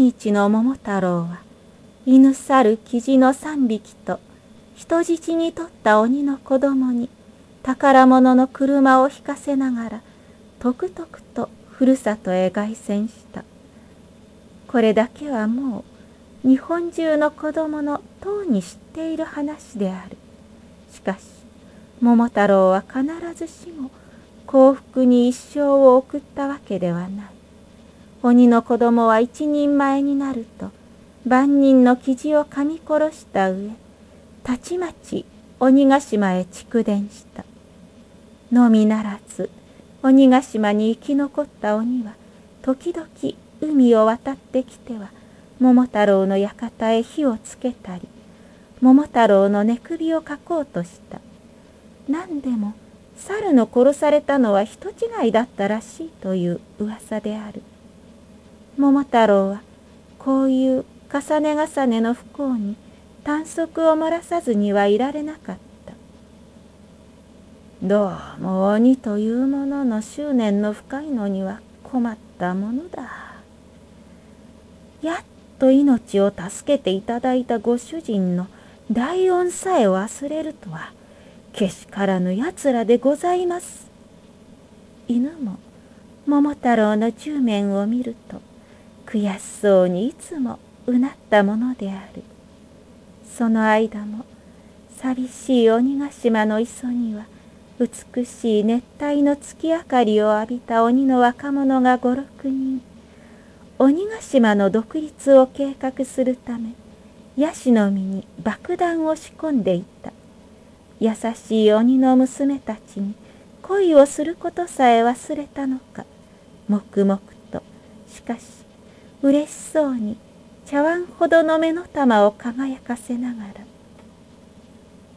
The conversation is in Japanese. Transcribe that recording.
万一の桃太郎は犬猿キジの3匹と人質に取った鬼の子供に宝物の車を引かせながらとくとくとふるさとへ凱旋した。これだけはもう日本中の子供のとうに知っている話である。しかし桃太郎は必ずしも幸福に一生を送ったわけではない。鬼の子供は一人前になると万人のキジを噛み殺した上、たちまち鬼ヶ島へ逐電した。のみならず鬼ヶ島に生き残った鬼は時々海を渡ってきては桃太郎の館へ火をつけたり、桃太郎の寝首をかこうとした。何でも猿の殺されたのは人違いだったらしいという噂である。桃太郎はこういう重ね重ねの不幸に短足を漏らさずにはいられなかった。どうも鬼というものの執念の深いのには困ったものだ。やっと命を助けていただいたご主人の大恩さえ忘れるとはけしからぬやつらでございます。犬も桃太郎の10面を見ると悔しそうにいつもうなったものである。その間も寂しい鬼ヶ島の磯には美しい熱帯の月明かりを浴びた鬼の若者が5、6人、鬼ヶ島の独立を計画するためヤシの実に爆弾を仕込んでいた。優しい鬼の娘たちに恋をすることさえ忘れたのか、黙々としかし嬉しそうに茶碗ほどの目の玉を輝かせながら